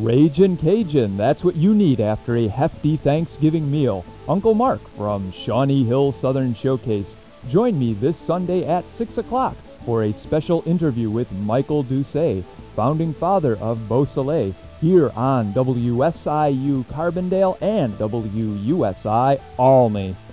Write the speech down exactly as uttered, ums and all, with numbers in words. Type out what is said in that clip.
Ragin' Cajun, that's what you need after a hefty Thanksgiving meal. Uncle Mark from Shawnee Hill Southern Showcase. Join me this Sunday at six o'clock for a special interview with Michael Doucet, founding father of Beausoleil, here on W S I U Carbondale and W U S I Alney.